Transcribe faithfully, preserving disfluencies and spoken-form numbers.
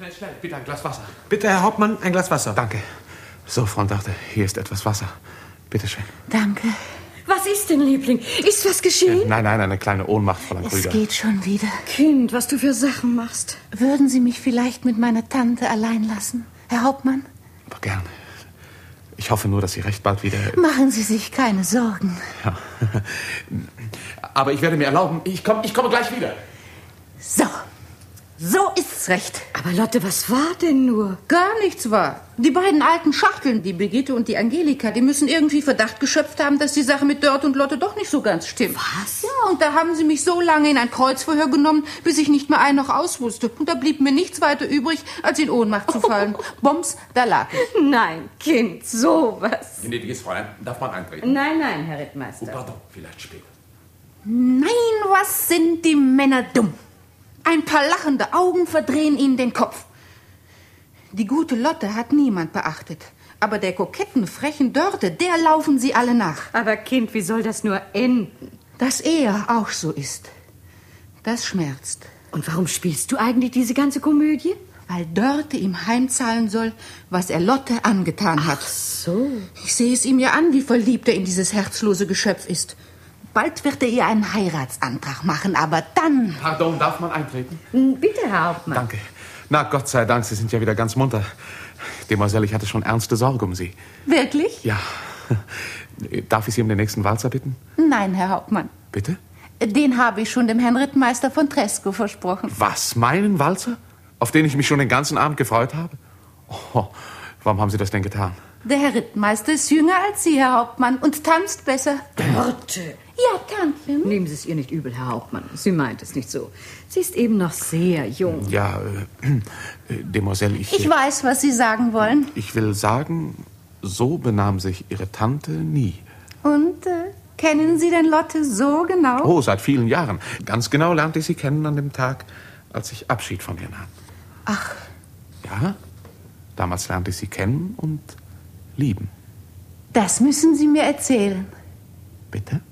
Schnell, schnell, bitte ein Glas Wasser. Bitte, Herr Hauptmann, ein Glas Wasser. Danke. So, Frau Dörte, hier ist etwas Wasser. Bitte schön. Danke. Was ist denn, Liebling? Ist was geschehen? Äh, nein, nein, eine kleine Ohnmacht, Fräulein Krüger. Es geht schon wieder. Kind, was du für Sachen machst. Würden Sie mich vielleicht mit meiner Tante allein lassen, Herr Hauptmann? Aber gerne. Ich hoffe nur, dass Sie recht bald wieder... Machen Sie sich keine Sorgen. Ja. Aber ich werde mir erlauben, ich, komm, ich komme gleich wieder. So, so ist's recht. Aber Lotte, was war denn nur? Gar nichts war. Die beiden alten Schachteln, die Brigitte und die Angelika, die müssen irgendwie Verdacht geschöpft haben, dass die Sache mit Dörte und Lotte doch nicht so ganz stimmt. Was? Ja, und da haben sie mich so lange in ein Kreuzverhör genommen, bis ich nicht mehr ein noch aus wusste. Und da blieb mir nichts weiter übrig, als in Ohnmacht zu fallen. Bombs, da lag ich. Nein, Kind, sowas. Gnädiges Fräulein, darf man eintreten? Nein, nein, Herr Rittmeister. Oh, pardon, vielleicht später. Nein, was sind die Männer dumm. Ein paar lachende Augen verdrehen ihnen den Kopf. Die gute Lotte hat niemand beachtet. Aber der koketten, frechen Dörte, der laufen sie alle nach. Aber Kind, wie soll das nur enden? Dass er auch so ist, das schmerzt. Und warum spielst du eigentlich diese ganze Komödie? Weil Dörte ihm heimzahlen soll, was er Lotte angetan hat. Ach so. Ich sehe es ihm ja an, wie verliebt er in dieses herzlose Geschöpf ist. Bald wird er ihr einen Heiratsantrag machen, aber dann... Pardon, darf man eintreten? Bitte, Herr Hauptmann. Danke. Na, Gott sei Dank, Sie sind ja wieder ganz munter. Demoiselle, ich hatte schon ernste Sorge um Sie. Wirklich? Ja. Darf ich Sie um den nächsten Walzer bitten? Nein, Herr Hauptmann. Bitte? Den habe ich schon dem Herrn Rittmeister von Tresco versprochen. Was, meinen Walzer? Auf den ich mich schon den ganzen Abend gefreut habe? Oh, warum haben Sie das denn getan? Der Herr Rittmeister ist jünger als Sie, Herr Hauptmann, und tanzt besser. Dörte. Ja, Tantchen. Nehmen Sie es ihr nicht übel, Herr Hauptmann. Sie meint es nicht so. Sie ist eben noch sehr jung. Ja, äh, äh, Demoiselle, ich... Ich weiß, was Sie sagen wollen. Ich will sagen, so benahm sich Ihre Tante nie. Und äh, kennen Sie denn Lotte so genau? Oh, seit vielen Jahren. Ganz genau lernte ich sie kennen an dem Tag, als ich Abschied von ihr nahm. Ach. Ja, damals lernte ich sie kennen und lieben. Das müssen Sie mir erzählen. Bitte?